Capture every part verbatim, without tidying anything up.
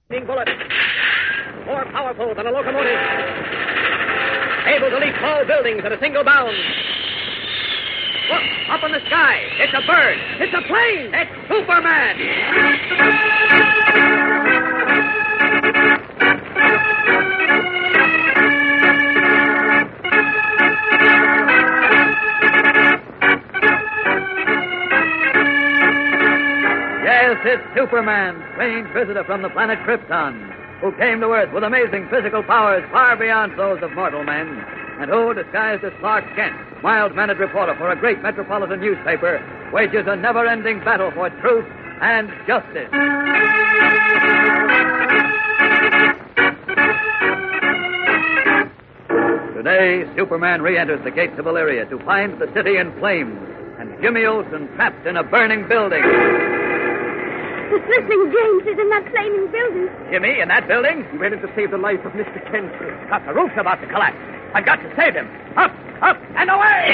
Bullet. More powerful than a locomotive. Able to leap tall buildings at a single bound. Look, up in the sky. It's a bird. It's a plane. It's Superman. Yes, it's Superman, strange visitor from the planet Krypton, who came to Earth with amazing physical powers far beyond those of mortal men, and who, disguised as Clark Kent, mild-mannered reporter for a great metropolitan newspaper, wages a never-ending battle for truth and justice. Today, Superman re-enters the gates of Illyria to find the city in flames and Jimmy Olsen trapped in a burning building. The Slipping James is in that flaming building. Jimmy, in that building? He went in to save the life of Mister Kent. But the roof's about to collapse. I've got to save him. Up, up, and away!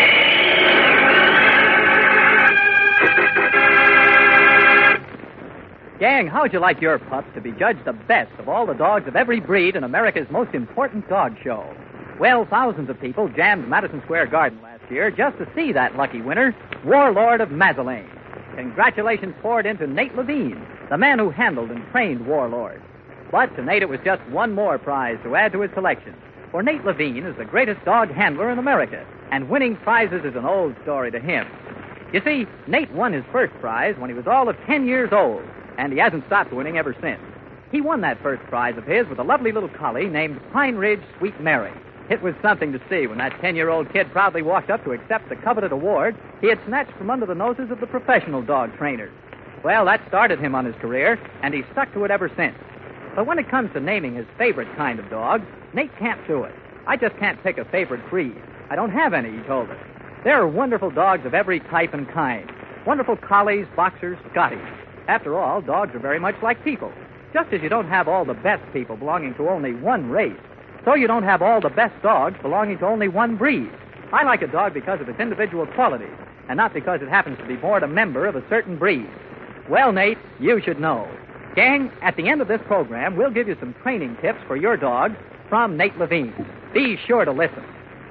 Gang, how'd you like your pup to be judged the best of all the dogs of every breed in America's most important dog show? Well, thousands of people jammed Madison Square Garden last year just to see that lucky winner, Warlord of Mazalane. Congratulations poured into Nate Levine, the man who handled and trained Warlord. But to Nate, it was just one more prize to add to his collection. For Nate Levine is the greatest dog handler in America, and winning prizes is an old story to him. You see, Nate won his first prize when he was all of ten years old, and he hasn't stopped winning ever since. He won that first prize of his with a lovely little collie named Pine Ridge Sweet Mary. It was something to see when that ten-year-old kid proudly walked up to accept the coveted award he had snatched from under the noses of the professional dog trainers. Well, that started him on his career, and he's stuck to it ever since. But when it comes to naming his favorite kind of dog, Nate can't do it. I just can't pick a favorite breed. I don't have any, he told us. There are wonderful dogs of every type and kind. Wonderful collies, boxers, Scotties. After all, dogs are very much like people. Just as you don't have all the best people belonging to only one race, so you don't have all the best dogs belonging to only one breed. I like a dog because of its individual qualities, and not because it happens to be born a member of a certain breed. Well, Nate, you should know. Gang, at the end of this program, we'll give you some training tips for your dog from Nate Levine. Be sure to listen.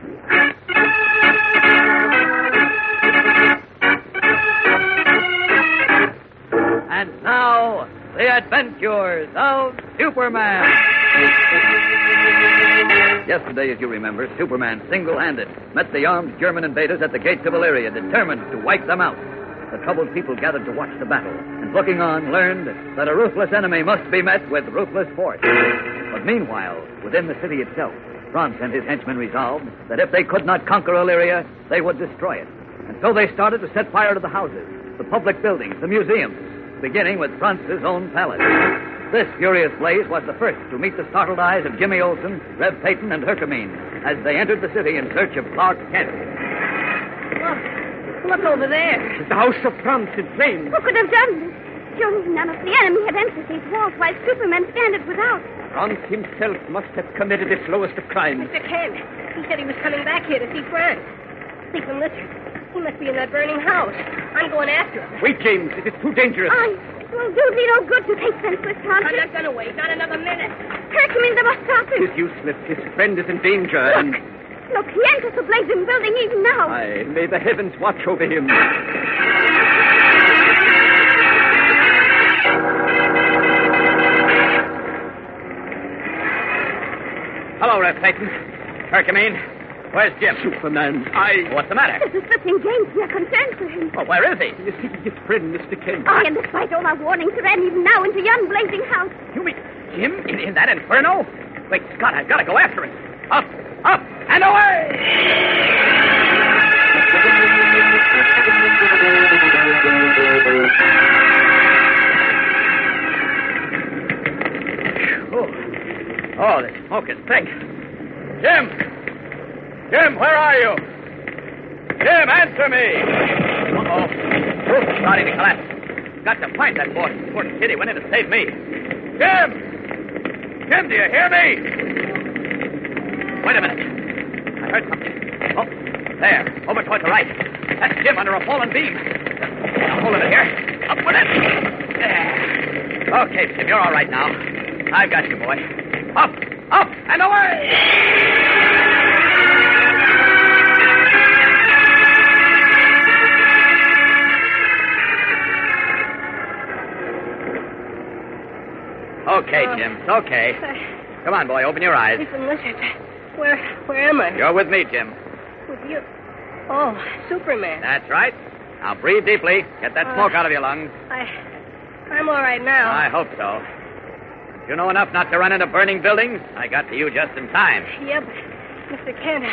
And now, the adventures of Superman. Yesterday, as you remember, Superman, single-handed, met the armed German invaders at the gates of Illyria, determined to wipe them out. The troubled people gathered to watch the battle, and looking on, learned that a ruthless enemy must be met with ruthless force. But meanwhile, within the city itself, Front and his henchmen resolved that if they could not conquer Illyria, they would destroy it. And so they started to set fire to the houses, the public buildings, the museums, beginning with Front's own palace. This furious blaze was the first to meet the startled eyes of Jimmy Olsen, Rev Peyton, and Hercamine as they entered the city in search of Clark Kent. Look, look over there. The house of France in flames. Who could have done this? Surely none of the enemy had entered these walls while Superman standeth without. France himself must have committed this lowest of crimes. Mister Kent, he said he was coming back here to see France. Think and listen. He must be in that burning house. I'm going after him. Wait, James. It is too dangerous. I... It will do thee no good to take senseless chances. I'm not going to wait. Not another minute. Take him in the must stop him. It is useless. His friend is in danger. Look, and... look, he enters the blazing building even now. Aye, may the heavens watch over him. Hello, Rev Peyton. Hercamine. Where's Jim? Superman, I... What's the matter? This is Slipping James. We are concerned for him. Oh, where is he? Is he his friend, Mister Kent? I, and despite all our warnings, ran even now into yon blazing house. You mean Jim in, in that inferno? Wait, Scott, I've got to go after him. Up, up, and away! Oh, oh the smoke is thick. Jim! Jim, where are you? Jim, answer me! Uh-oh. Roof's starting to collapse. Got to find that boy. Poor kid, he went in to save me. Jim! Jim, do you hear me? Wait a minute. I heard something. Oh, there, over toward the right. That's Jim under a fallen beam. Now, hold it here. Up with it. There. Okay, Jim, you're all right now. I've got you, boy. Up, up, and away! Okay, Jim. It's okay. Uh, Come on, boy. Open your eyes. Listen, listen. Where, where am I? You're with me, Jim. With you. Oh, Superman. That's right. Now breathe deeply. Get that Uh, smoke out of your lungs. I, I'm all right now. I hope so. You know enough not to run into burning buildings? I got to you just in time. Yep. Mister Kent.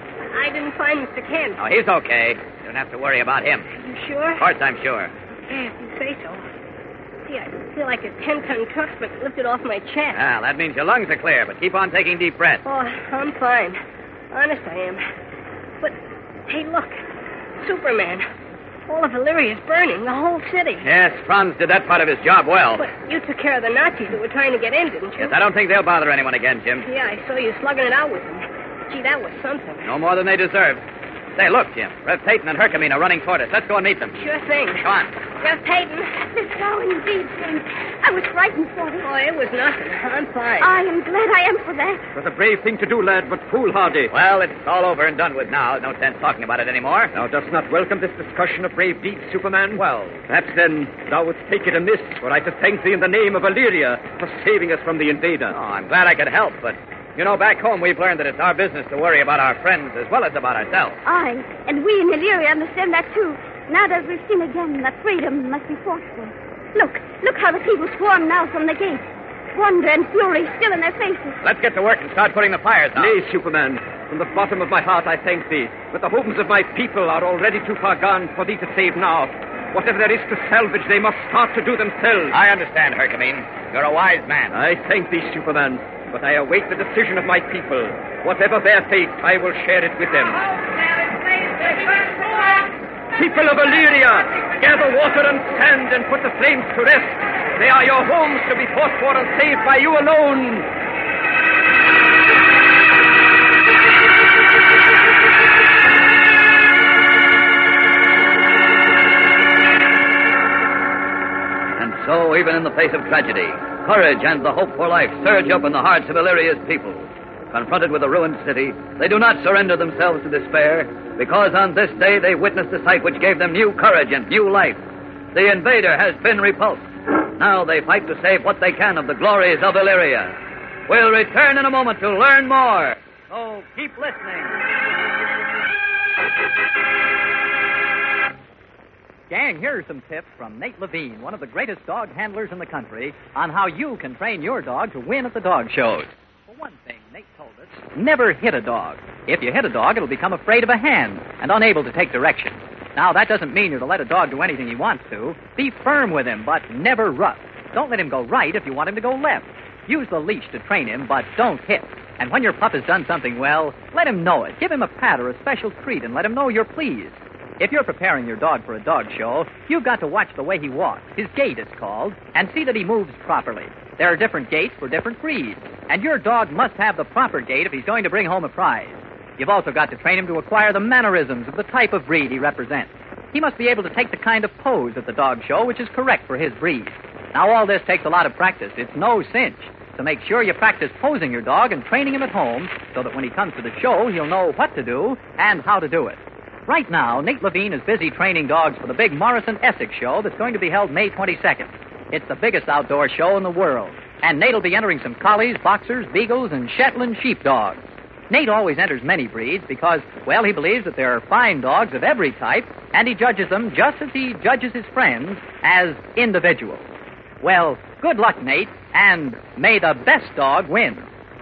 I didn't find Mister Kent. Oh, he's okay. You don't have to worry about him. You sure? Of course I'm sure. Yeah, if you say so. See, I feel like a ten-ton truck's been lifted off my chest. Well, that means your lungs are clear, but keep on taking deep breaths. Oh, I'm fine. Honest, I am. But, hey, look. Superman. All of Illyria's burning, the whole city. Yes, Franz did that part of his job well. But you took care of the Nazis that were trying to get in, didn't you? Yes, I don't think they'll bother anyone again, Jim. Yeah, I saw you slugging it out with them. Gee, that was something. No more than they deserve. Say, look, Jim. Rev Peyton and Herkimer are running toward us. Let's go and meet them. Sure thing. Come on. Rev Peyton. This now indeed, Jim. I was frightened for you. Oh, it was nothing. I'm fine. I am glad I am for that. It was a brave thing to do, lad, but foolhardy. Well, it's all over and done with now. No sense talking about it anymore. Thou dost not welcome this discussion of brave deeds, Superman? Well, perhaps then thou wouldst take it amiss were I to thank thee in the name of Illyria for saving us from the invader. oh, I'm glad I could help, but, you know, back home we've learned that it's our business to worry about our friends as well as about ourselves. Aye, and we in Illyria understand that, too. Now that we've seen again that freedom must be fought for. Look, look how the people swarm now from the gate. Wonder and fury still in their faces. Let's get to work and start putting the fires out. Nay, Superman, from the bottom of my heart I thank thee, but the homes of my people are already too far gone for thee to save now. Whatever there is to salvage, they must start to do themselves. I understand, Herkimer. You're a wise man. I thank thee, Superman, but I await the decision of my people. Whatever their fate, I will share it with them. People of Illyria, gather water and sand and put the flames to rest. They are your homes to be fought for and saved by you alone. And so, even in the face of tragedy, courage and the hope for life surge up in the hearts of Illyria's people. Confronted with a ruined city, they do not surrender themselves to despair, because on this day they witnessed a sight which gave them new courage and new life. The invader has been repulsed. Now they fight to save what they can of the glories of Illyria. We'll return in a moment to learn more. So keep listening. Gang, here are some tips from Nate Levine, one of the greatest dog handlers in the country, on how you can train your dog to win at the dog shows. For one thing, Nate told us, never hit a dog. If you hit a dog, it'll become afraid of a hand and unable to take direction. Now, that doesn't mean you're to let a dog do anything he wants to. Be firm with him, but never rough. Don't let him go right if you want him to go left. Use the leash to train him, but don't hit. And when your pup has done something well, let him know it. Give him a pat or a special treat and let him know you're pleased. If you're preparing your dog for a dog show, you've got to watch the way he walks. His gait, it's called, and see that he moves properly. There are different gaits for different breeds, and your dog must have the proper gait if he's going to bring home a prize. You've also got to train him to acquire the mannerisms of the type of breed he represents. He must be able to take the kind of pose at the dog show which is correct for his breed. Now, all this takes a lot of practice. It's no cinch. So make sure you practice posing your dog and training him at home so that when he comes to the show, he'll know what to do and how to do it. Right now, Nate Levine is busy training dogs for the big Morrison Essex show that's going to be held May twenty-second. It's the biggest outdoor show in the world. And Nate will be entering some collies, boxers, beagles, and Shetland sheepdogs. Nate always enters many breeds because, well, he believes that there are fine dogs of every type, and he judges them just as he judges his friends, as individuals. Well, good luck, Nate, and may the best dog win.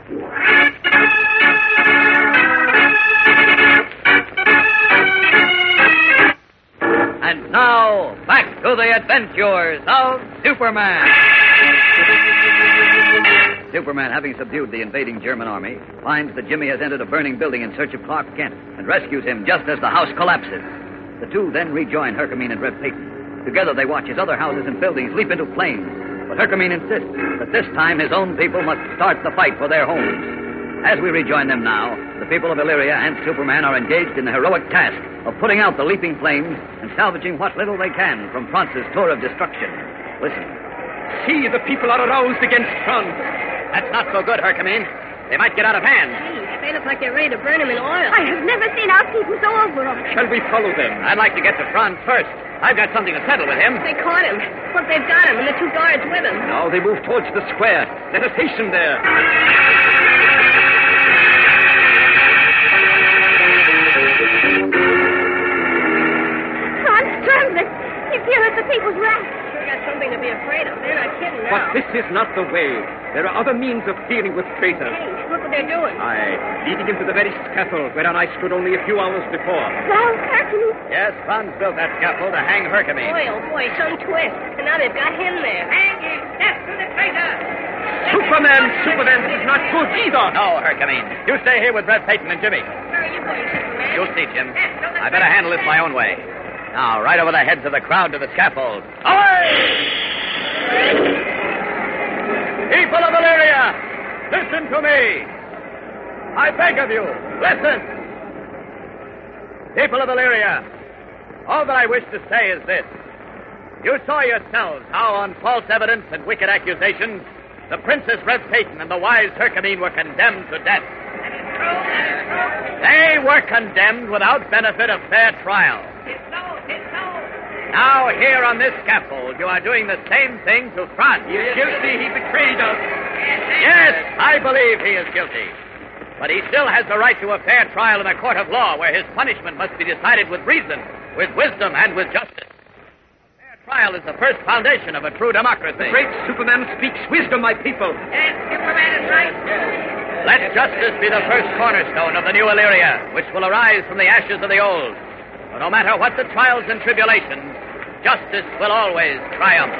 And now, back to the adventures of Superman. Superman, having subdued the invading German army, finds that Jimmy has entered a burning building in search of Clark Kent and rescues him just as the house collapses. The two then rejoin Herkimer and Rev Peyton. Together they watch as other houses and buildings leap into flames. But Herkimer insists that this time his own people must start the fight for their homes. As we rejoin them now, the people of Illyria and Superman are engaged in the heroic task of putting out the leaping flames and salvaging what little they can from France's tour of destruction. Listen. See, the people are aroused against Franz. That's not so good, Herkimer. They might get out of hand. Gee, they look like they're ready to burn him in oil. I have never seen our people so over them. Shall we follow them? I'd like to get to Franz first. I've got something to settle with him. They caught him. Look, they've got him, and the two guards with him. Now they move towards the square. Let us hasten there. Franz trembling. He feels at the people's wrath. Sure got something to be afraid of. They're not kidding now. But this is not the way. There are other means of dealing with traitors. Hey, look what they're doing. Aye, leading him to the very scaffold whereon I stood only a few hours before. Well, Hercules. Yes, Franz built that scaffold to hang Herkimer. Boy, oh boy, some twist. And now they've got him there. Hang him. Death to the traitor. Superman, Superman, this is not good either. No, Herkimer. You stay here with Red Peyton and Jimmy. Where are you going, Superman? You'll see, Jim. I better handle this my own way. Now, right over the heads of the crowd to the scaffold. Away! People of Illyria, listen to me. I beg of you, listen. People of Illyria, all that I wish to say is this. You saw yourselves how on false evidence and wicked accusations the Princess Red Peyton and the wise Herkimer were condemned to death. They were condemned without benefit of fair trial. Now, here on this scaffold, you are doing the same thing to Franz. He is guilty. He betrayed us. Yes, I believe he is guilty. But he still has the right to a fair trial in a court of law where his punishment must be decided with reason, with wisdom, and with justice. A fair trial is the first foundation of a true democracy. The great Superman speaks wisdom, my people. And Superman is right. Let justice be the first cornerstone of the new Illyria, which will arise from the ashes of the old. For no matter what the trials and tribulations, justice will always triumph.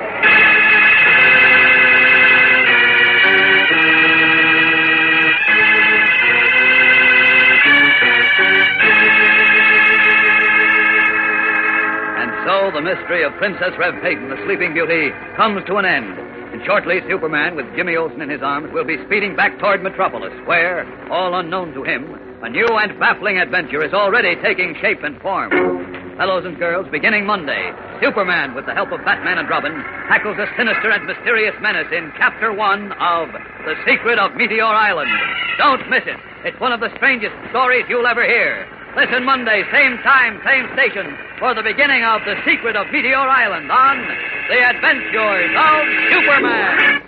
And so the mystery of Princess Red Peyton, the Sleeping Beauty, comes to an end. And shortly, Superman, with Jimmy Olsen in his arms, will be speeding back toward Metropolis, where, all unknown to him, a new and baffling adventure is already taking shape and form. Fellows and girls, beginning Monday, Superman, with the help of Batman and Robin, tackles a sinister and mysterious menace in Chapter One of The Secret of Meteor Island. Don't miss it. It's one of the strangest stories you'll ever hear. Listen Monday, same time, same station, for the beginning of The Secret of Meteor Island on The Adventures of Superman.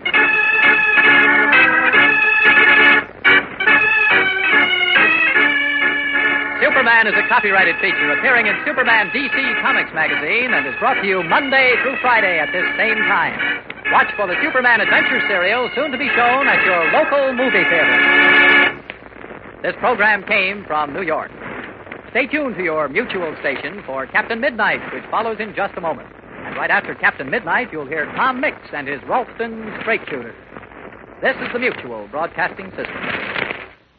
Superman is a copyrighted feature appearing in Superman D C Comics magazine and is brought to you Monday through Friday at this same time. Watch for the Superman Adventure serial soon to be shown at your local movie theater. This program came from New York. Stay tuned to your Mutual station for Captain Midnight, which follows in just a moment. And right after Captain Midnight, you'll hear Tom Mix and his Ralston Straight Shooter. This is the Mutual Broadcasting System.